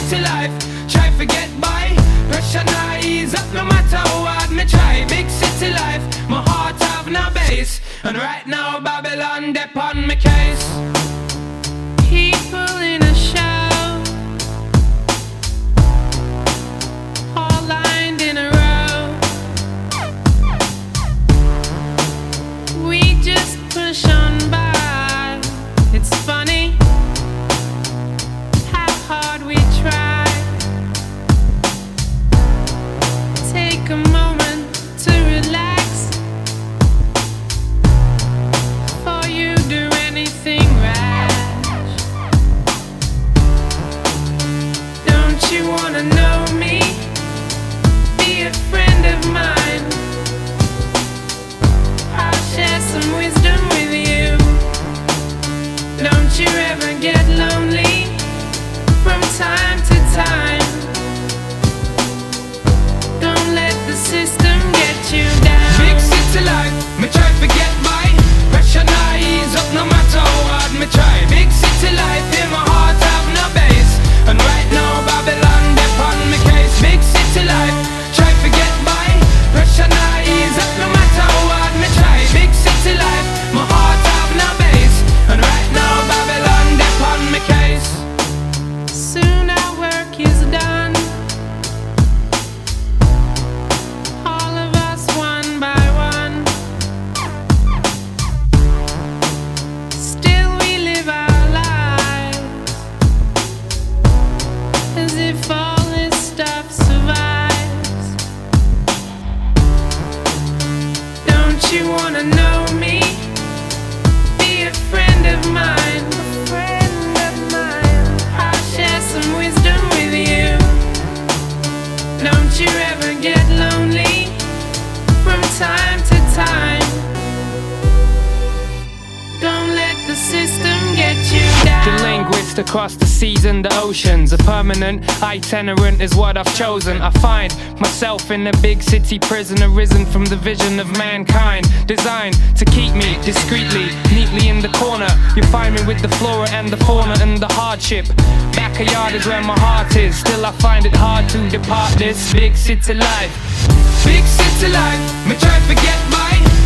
city life, try forget by. Pressure not ease up no matter how hard me try. Big city life, my heart have no base. And right now Babylon dep on me case. People in a show, all lined in a row. We just push on by. It's funny how hard we try. Take a moment to relax before you do anything rash. Don't you wanna know me? Be a friend of mine. I'll share some wisdom with you. Don't you ever get lonely from time to time. Don't let the system get you down. Big city life, me try forget by. Pressure not ease up no matter how hard me try. Big city life, in my heart have no base. And right now Babylon dep on me case. Big city life, try forget by. Pressure not ease up no matter how hard me try. Big city life, my heart have no base. And right now Babylon dep on me case. Soon our work is done, all of us one by one. Still we live our lives as if all this stuff survives. Don't you wanna know me? Be a friend of mine. I'll share some wisdom with you. Don't you ever get lonely from time to time. Don't let the system get you down. The linguist across the seas and the oceans. A permanent itinerant is what I've chosen. I find myself in a big city prison, arisen from the vision of mankind, designed to keep me discreetly, neatly in the corner. You find me with the flora and the fauna and the hardship. Backyard is where my heart is. Still I find it hard to depart this big city life. Big city life, me try forget by.